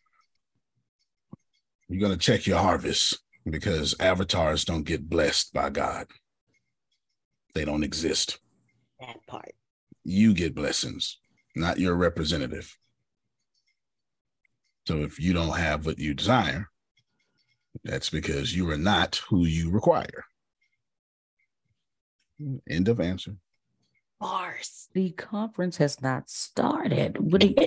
You're going to check your harvest because avatars don't get blessed by God. They don't exist. That part. You get blessings, not your representative. So if you don't have what you desire, that's because you are not who you require. End of answer. Bars. The conference has not started. What do you?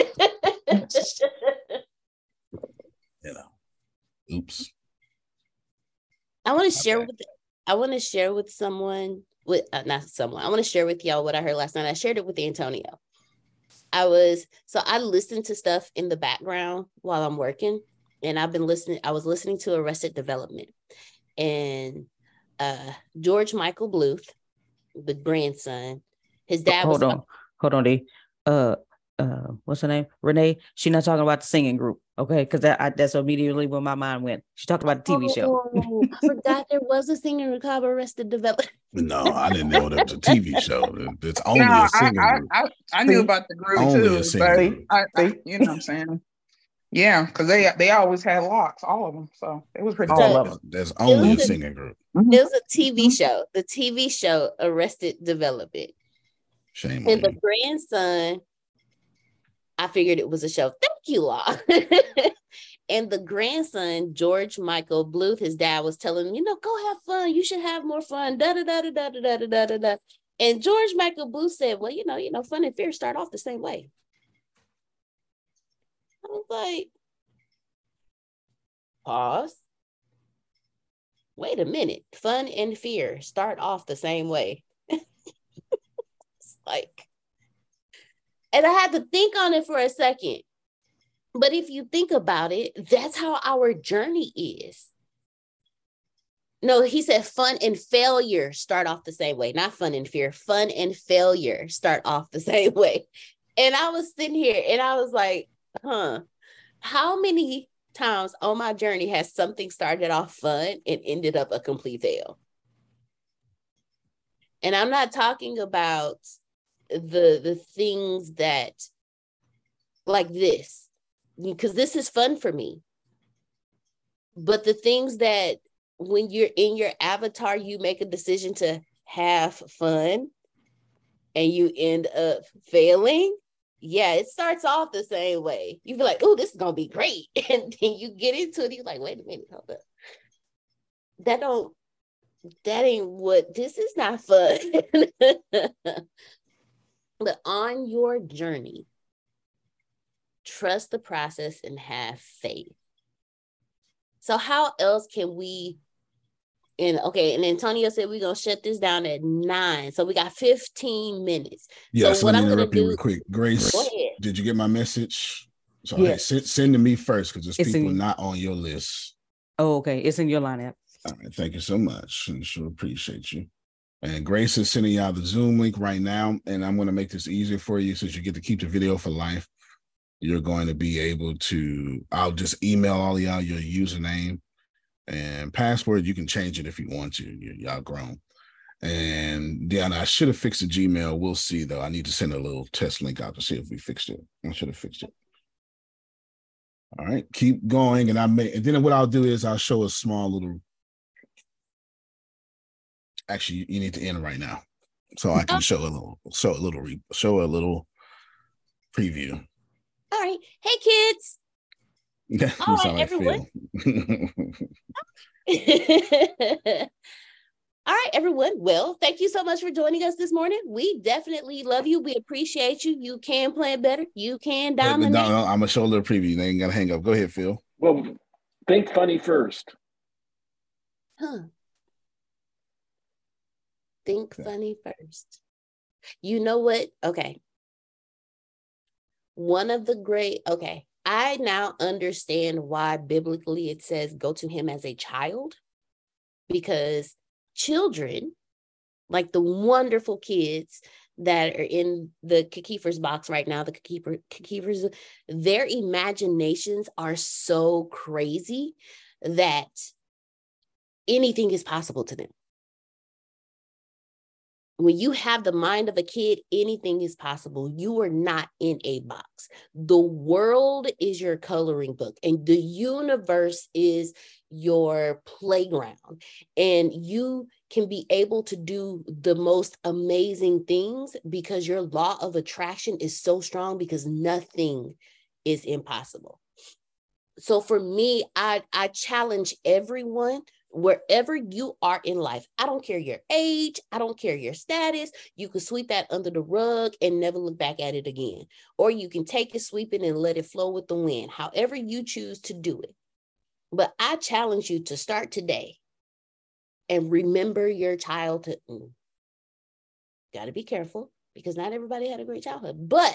Oops. I want to share with someone. I want to share with y'all what I heard last night. I shared it with Antonio. I was listening to stuff in the background while I'm working, and I was listening to Arrested Development, and George Michael Bluth, the grandson, his dad was. Hold on, D. What's her name? Renee. She's not talking about the singing group, okay? Because that's immediately where my mind went. She talked about the TV show. I forgot there was a singing group called Arrested Development. No, I didn't know there was a TV show. It's only a singing group. I knew about the group too, but you know what I'm saying? Yeah, because they always had locks, all of them. So it was pretty cool. There's only a singing group. It was a TV show. The TV show Arrested Development. Shame and the grandson, I figured it was a show. Thank you, Law. And the grandson, George Michael Bluth, his dad was telling him, go have fun. You should have more fun. Da da da da da da da da da da. And George Michael Bluth said, well, fun and fear start off the same way. I was like, pause. Wait a minute. Fun and fear start off the same way. It's like, and I had to think on it for a second. But if you think about it, that's how our journey is. No, he said fun and failure start off the same way, not fun and fear. Fun and failure start off the same way. And I was sitting here and I was like, how many times on my journey has something started off fun and ended up a complete fail? And I'm not talking about the things that like this, because this is fun for me. But the things that when you're in your avatar, you make a decision to have fun and you end up failing. Yeah, it starts off the same way. You feel like, oh, this is going to be great. And then you get into it. You're like, wait a minute, hold up. That ain't what, this is not fun. But on your journey, trust the process and have faith. So how else can we, and Antonio said we're going to shut this down at 9. So we got 15 minutes. Yeah, so let me interrupt you real quick. Grace, did you get my message? So yes. Hey, send to me first because there's people not on your list. Oh, okay. It's in your lineup. All right. Thank you so much. And sure appreciate you. And Grace is sending y'all the Zoom link right now. And I'm going to make this easier for you since you get to keep the video for life. You're going to be able to, I'll just email all of y'all your username and password. You can change it if you want to. Y'all grown. And Deanna, I should have fixed the Gmail. We'll see, though. I need to send a little test link out to see if we fixed it. I should have fixed it. All right, keep going. And then what I'll do is I'll show a small little Actually, you need to end right now, so I can show a little preview. All right. Hey, kids. All right, everyone. All right, everyone. Well, thank you so much for joining us this morning. We definitely love you. We appreciate you. You can plan better. You can dominate. No, I'm going to show a little preview. They ain't got to hang up. Go ahead, Phil. Well, think funny first. Think funny first. You know what? Okay. I now understand why biblically it says go to him as a child, because children, like the wonderful kids that are in the Kekeefers box right now, the Kekeefers, their imaginations are so crazy that anything is possible to them. When you have the mind of a kid, anything is possible. You are not in a box. The world is your coloring book, and the universe is your playground. And you can be able to do the most amazing things because your law of attraction is so strong, because nothing is impossible. So for me, I challenge everyone, wherever you are in life. I don't care your age. I don't care your status. You can sweep that under the rug and never look back at it again. Or you can take it, sweep it, and let it flow with the wind, however you choose to do it. But I challenge you to start today and remember your childhood. Got to be careful, because not everybody had a great childhood, but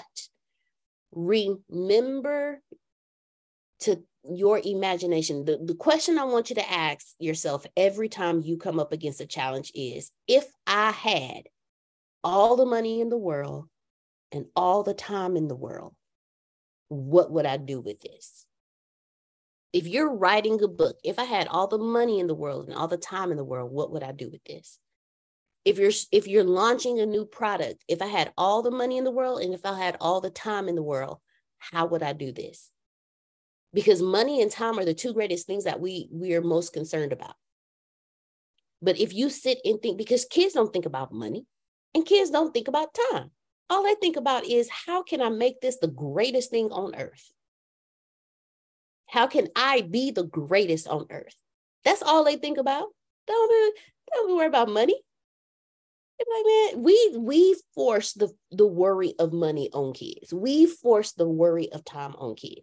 remember to your imagination. The question I want you to ask yourself every time you come up against a challenge is, if I had all the money in the world and all the time in the world, what would I do with this? If you're writing a book, if I had all the money in the world and all the time in the world, what would I do with this? If you're launching a new product, if I had all the money in the world and if I had all the time in the world, how would I do this? Because money and time are the two greatest things that we are most concerned about. But if you sit and think, because kids don't think about money and kids don't think about time. All they think about is, how can I make this the greatest thing on earth? How can I be the greatest on earth? That's all they think about. Don't be worried about money. Like, man, we force the worry of money on kids. We force the worry of time on kids.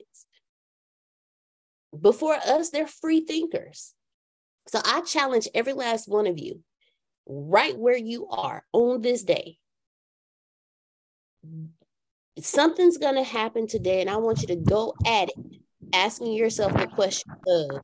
Before us, they're free thinkers. So I challenge every last one of you, right where you are on this day. Something's going to happen today, and I want you to go at it, asking yourself the question of,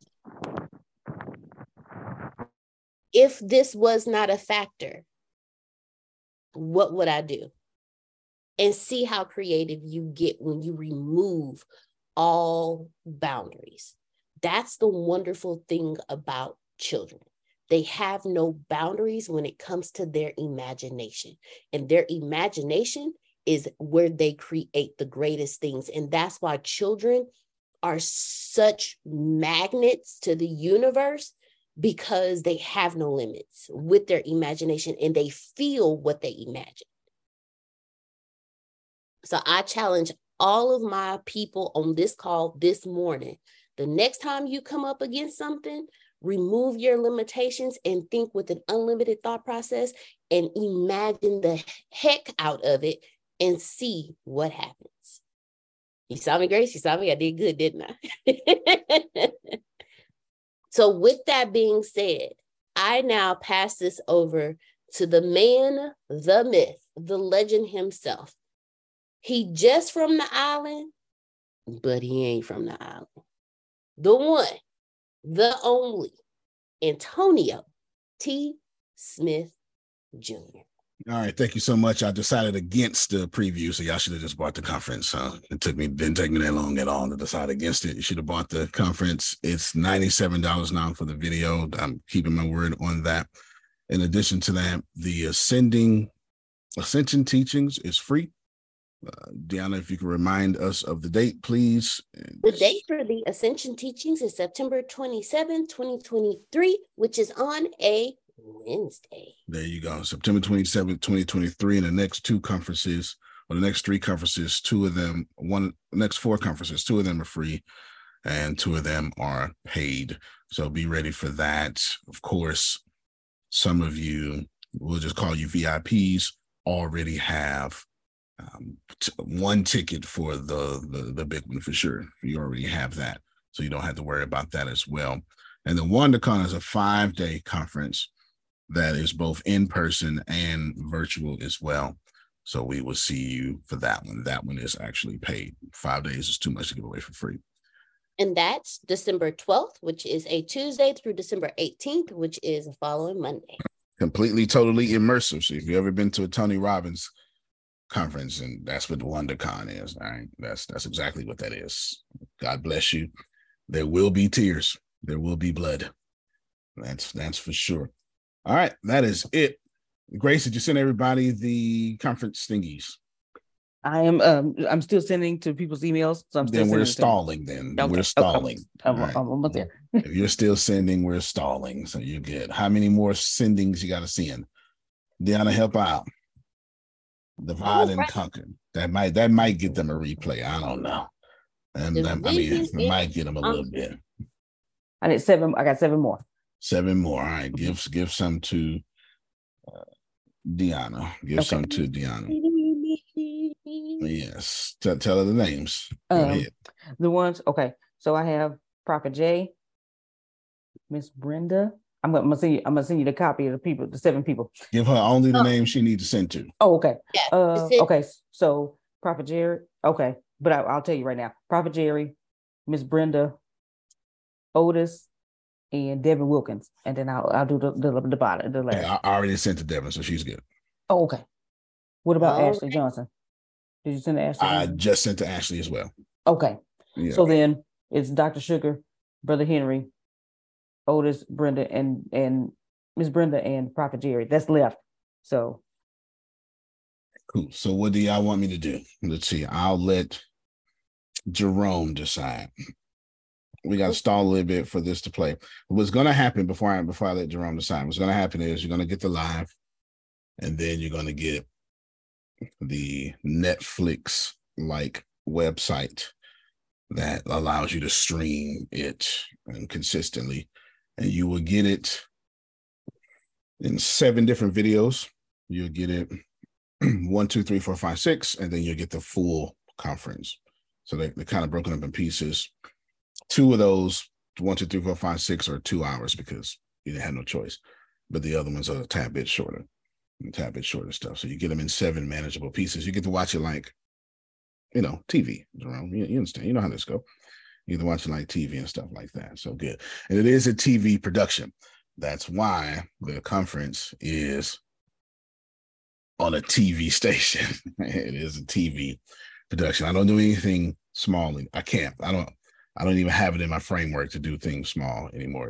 if this was not a factor, what would I do? And see how creative you get when you remove all boundaries. That's the wonderful thing about children. They have no boundaries when it comes to their imagination. And their imagination is where they create the greatest things. And that's why children are such magnets to the universe, because they have no limits with their imagination and they feel what they imagine. So I challenge all of my people on this call this morning, the next time you come up against something, remove your limitations and think with an unlimited thought process and imagine the heck out of it and see what happens. You saw me, Grace? You saw me? I did good, didn't I? So with that being said, I now pass this over to the man, the myth, the legend himself. He just from the island, but he ain't from the island. The one, the only, Antonio T. Smith Jr. All right, thank you so much. I decided against the preview, so y'all should have just bought the conference. Didn't take me that long at all to decide against it. You should have bought the conference. It's $97 now for the video. I'm keeping my word on that. In addition to that, the Ascension Teachings is free. Deanna, if you can remind us of the date, please. The date for the Ascension Teachings is September 27, 2023, which is on a Wednesday. There you go. September 27th, 2023. And the next two conferences, or the next three conferences, the next four conferences, two of them are free and two of them are paid. So be ready for that. Of course, some of you, we'll just call you VIPs, already have one ticket for the big one for sure. You already have that. So you don't have to worry about that as well. And the WonderCon is a 5-day conference that is both in person and virtual as well. So we will see you for that one. That one is actually paid. 5 days is too much to give away for free. And that's December 12th, which is a Tuesday, through December 18th, which is the following Monday. Completely, totally immersive. So if you've ever been to a Tony Robbins conference, and that's what the WonderCon is, all right? That's exactly what that is. God bless you. There will be tears. There will be blood. That's for sure. All right, that is it. Grace, did you send everybody the conference thingies? I'm still sending to people's emails. So we're stalling. We're stalling. I'm almost there. If you're still sending, we're stalling. So you're good. How many more sendings you got to send? Deanna, help out. Divide and conquer. That might get them a replay. I don't know. And it might get them a little bit. I need 7. I got 7 more. 7 more. All right. Give some to Deanna. Give some to Deanna. Yes. Tell her the names. Go ahead. The ones. Okay. So I have Prophet J, Miss Brenda. I'm gonna send you the copy of the 7 people. Give her only the names she needs to send to. Oh, okay. Yeah, okay. So Prophet Jerry. Okay, but I'll tell you right now. Prophet Jerry, Miss Brenda, Otis, and Devin Wilkins, and then I'll do the bottom. The last. Yeah, I already sent to Devin, so she's good. Oh, okay. What about Ashley Johnson? Did you send to Ashley? I just sent to Ashley as well. Okay. Yeah. So then it's Dr. Sugar, Brother Henry, Otis, Brenda, and Miss Brenda and Prophet Jerry. That's left. So cool. So what do y'all want me to do? Let's see. I'll let Jerome decide. We got to stall a little bit for this to play. What's going to happen before I let Jerome decide? What's going to happen is you're going to get the live, and then you're going to get the Netflix-like website that allows you to stream it consistently. And you will get it in 7 different videos. You'll get it 1, 2, 3, 4, 5, 6, and then you'll get the full conference. So they're kind of broken up in pieces. 2 of those, 1, 2, 3, 4, 5, 6, are 2 hours because you didn't have no choice. But the other ones are a tad bit shorter stuff. So you get them in 7 manageable pieces. You get to watch it like, TV. Jerome, you understand? You know how this goes. You get to watch it like TV and stuff like that. So good. And it is a TV production. That's why the conference is on a TV station. It is a TV production. I don't do anything small. I can't. I don't even have it in my framework to do things small anymore.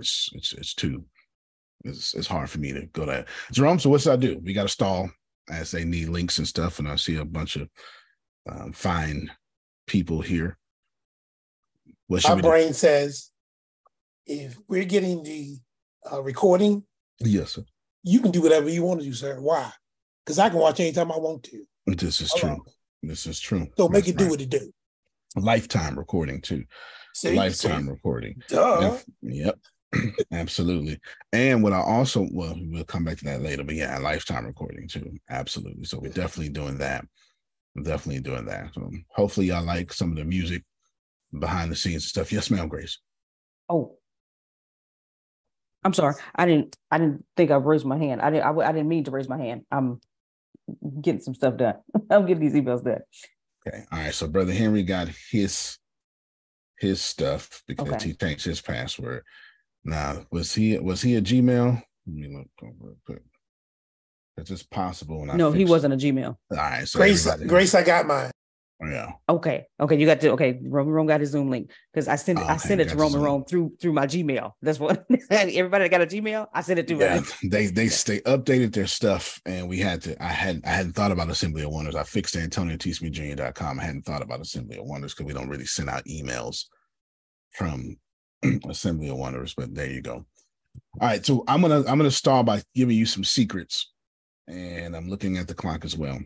It's hard for me to go to that. Jerome, so what should I do? We got to stall as they need links and stuff. And I see a bunch of fine people here. My brain says, if we're getting the recording, yes, sir, you can do whatever you want to do, sir. Why? Because I can watch anytime I want to. This is true. This is true. So make it do what it do. Lifetime recording too. Lifetime recording. Duh. Yep. Absolutely. And what I also, we'll come back to that later, but yeah, lifetime recording too. Absolutely. So we're definitely doing that. So hopefully y'all like some of the music behind the scenes and stuff. Yes, ma'am, Grace. Oh, I'm sorry. I didn't think I raised my hand. I didn't mean to raise my hand. I'm getting some stuff done. I'm getting these emails done. Okay. All right. So Brother Henry got his stuff because he changed his password. Now, was he a Gmail? Let me look real quick. It's possible. No, he wasn't a Gmail. All right. So Grace, I got mine. Yeah. Okay. You got to. Okay. Rome got his Zoom link because I sent it to Rome through my Gmail. That's what everybody that got a Gmail. I sent it to. Yeah. They updated their stuff, and I hadn't thought about Assembly of Wonders. I fixed AntonioTSmeJr.com. I hadn't thought about Assembly of Wonders because we don't really send out emails from Assembly of Wonders. But there you go. All right, so I'm gonna start by giving you some secrets, and I'm looking at the clock as well.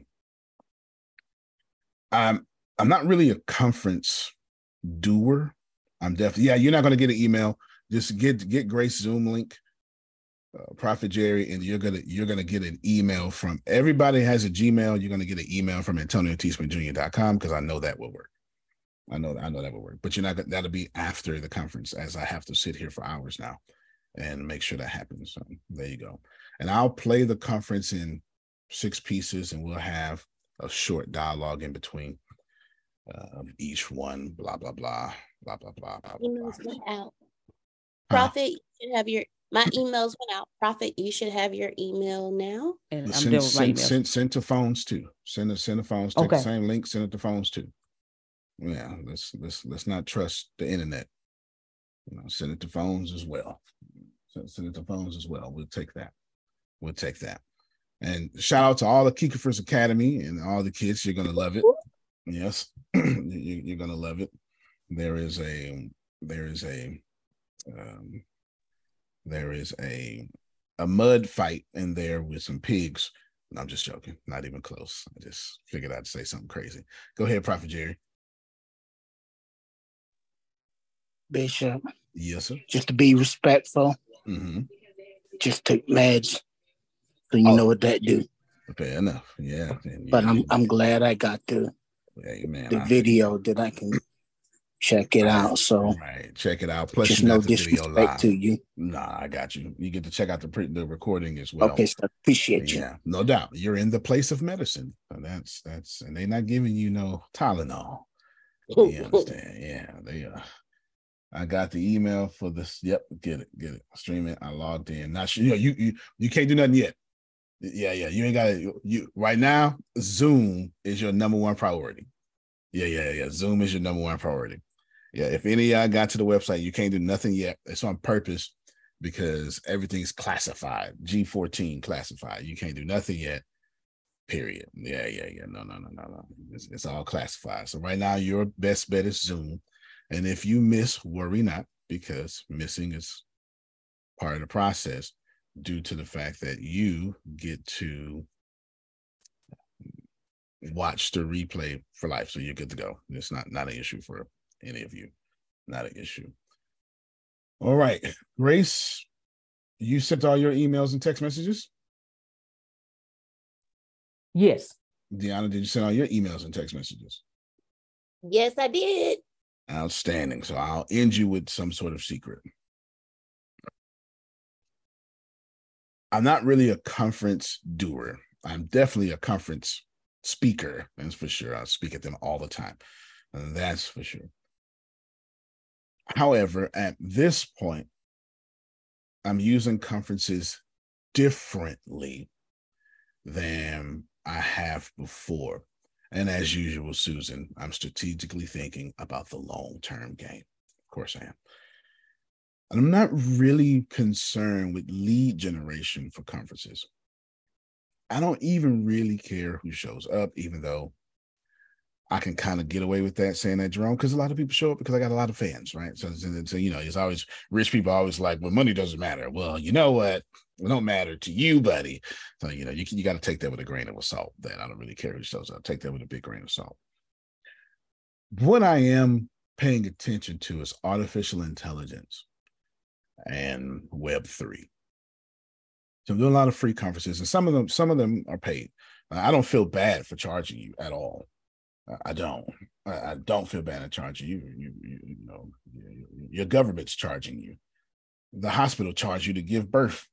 I'm not really a conference doer. I'm definitely you're not gonna get an email. Just get Grace Zoom link, Prophet Jerry, and you're gonna get an email from everybody has a Gmail. You're gonna get an email from AntonioTSmithJr.com because I know that will work. I know that will work, but you're not gonna, that'll be after the conference, as I have to sit here for hours now and make sure that happens. So there you go. And I'll play the conference in 6 pieces, and we'll have a short dialogue in between of each one. Blah blah blah blah blah blah blah. Emails went out. Prophet, you should have my emails went out. Prophet, you should have your email now. And I'm done with my emails. Send to phones too. Send the phones. Take the same link. Send it to phones too. Yeah, let's not trust the internet. Send it to phones as well. Send it to phones as well. We'll take that. And shout out to all the Kikafers Academy and all the kids. You're gonna love it. Yes, you're gonna love it. There is a mud fight in there with some pigs. No, I'm just joking. Not even close. I just figured I'd say something crazy. Go ahead, Prophet Jerry. Bishop. Yes, sir. Just to be respectful. Mm-hmm. Just take meds. So you know what that do. Fair enough. Yeah. But I'm glad I got the video that I can check it out. So check it out. Plus, just you got no the video live. disrespect to you. Nah, I got you. You get to check out the recording as well. Okay, so appreciate you. Yeah, no doubt. You're in the place of medicine. And that's and they're not giving you no Tylenol. You understand? Yeah, they are. I got the email for this. Yep, get it. Stream it. I logged in. Not sure. You can't do nothing yet. Yeah. You ain't got it. You right now. Zoom is your number one priority. Yeah. Zoom is your number one priority. Yeah. If any of y'all got to the website, you can't do nothing yet. It's on purpose because everything's classified. G14 classified. You can't do nothing yet. Period. Yeah. No. It's all classified. So right now, your best bet is Zoom. And if you miss, worry not, because missing is part of the process due to the fact that you get to watch the replay for life. So you're good to go. It's not an issue for any of you. Not an issue. All right. Grace, you sent all your emails and text messages? Yes. Deanna, did you send all your emails and text messages? Yes, I did. Outstanding. So I'll end you with some sort of secret. I'm not really a conference doer. I'm definitely a conference speaker. That's for sure. I speak at them all the time. That's for sure. However, at this point, I'm using conferences differently than I have before. And as usual, Susan, I'm strategically thinking about the long-term game. Of course I am. And I'm not really concerned with lead generation for conferences. I don't even really care who shows up, even though I can kind of get away with that saying that, Jerome, because a lot of people show up because I got a lot of fans, right? So it's always rich people always like, well, money doesn't matter. Well, you know what? It don't matter to you, buddy. So, you got to take that with a grain of salt. That I don't really care who shows up. Take that with a big grain of salt. What I am paying attention to is artificial intelligence and Web3. So I'm doing a lot of free conferences, and some of them are paid. I don't feel bad for charging you at all. I don't feel bad at charging you. Your government's charging you. The hospital charge you to give birth.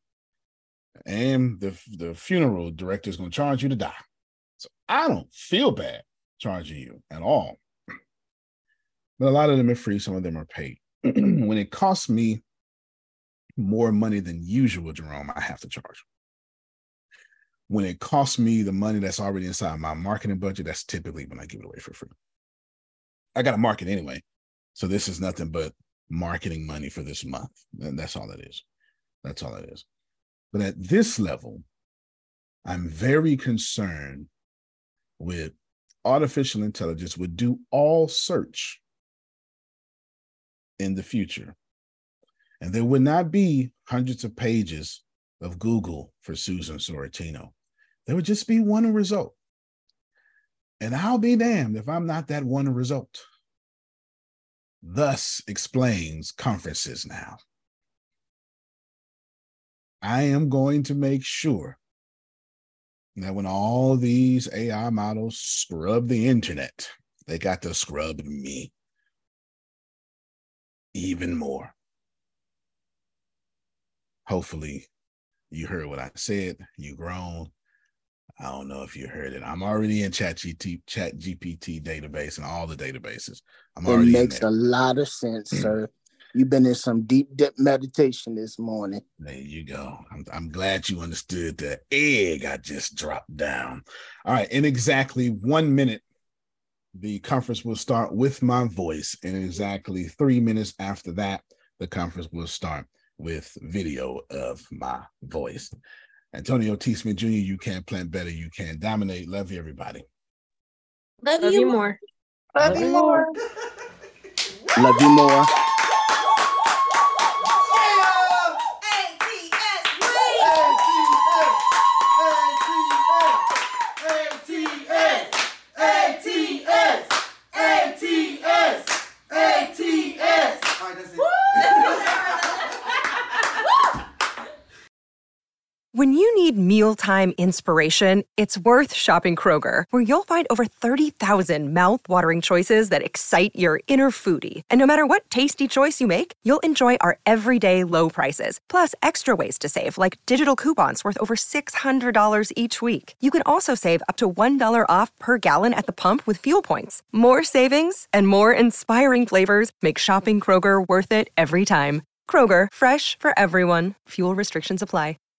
And the funeral director is going to charge you to die. So I don't feel bad charging you at all. But a lot of them are free. Some of them are paid. When it costs me more money than usual, Jerome, I have to charge. When it costs me the money that's already inside my marketing budget, that's typically when I give it away for free. I got to market anyway. So this is nothing but marketing money for this month. And that's all it is. That's all it is. But at this level, I'm very concerned with artificial intelligence would do all search in the future. And there would not be hundreds of pages of Google for Susan Sorrentino. There would just be one result. And I'll be damned if I'm not that one result. Thus explains conferences now. I am going to make sure that when all these AI models scrub the internet, they got to scrub me even more. Hopefully, you heard what I said. You grown. I don't know if you heard it. I'm already in ChatGPT database and all the databases. It makes a lot of sense, sir. You've been in some deep meditation this morning. There you go. I'm glad you understood the egg I just dropped down. All right. In exactly 1 minute, the conference will start with my voice. And exactly 3 minutes after that, the conference will start with video of my voice. Antonio T. Smith Jr., you can plant better. You can dominate. Love you, everybody. Love you more. Love you more. Love you more. When you need mealtime inspiration, it's worth shopping Kroger, where you'll find over 30,000 mouth-watering choices that excite your inner foodie. And no matter what tasty choice you make, you'll enjoy our everyday low prices, plus extra ways to save, like digital coupons worth over $600 each week. You can also save up to $1 off per gallon at the pump with fuel points. More savings and more inspiring flavors make shopping Kroger worth it every time. Kroger, fresh for everyone. Fuel restrictions apply.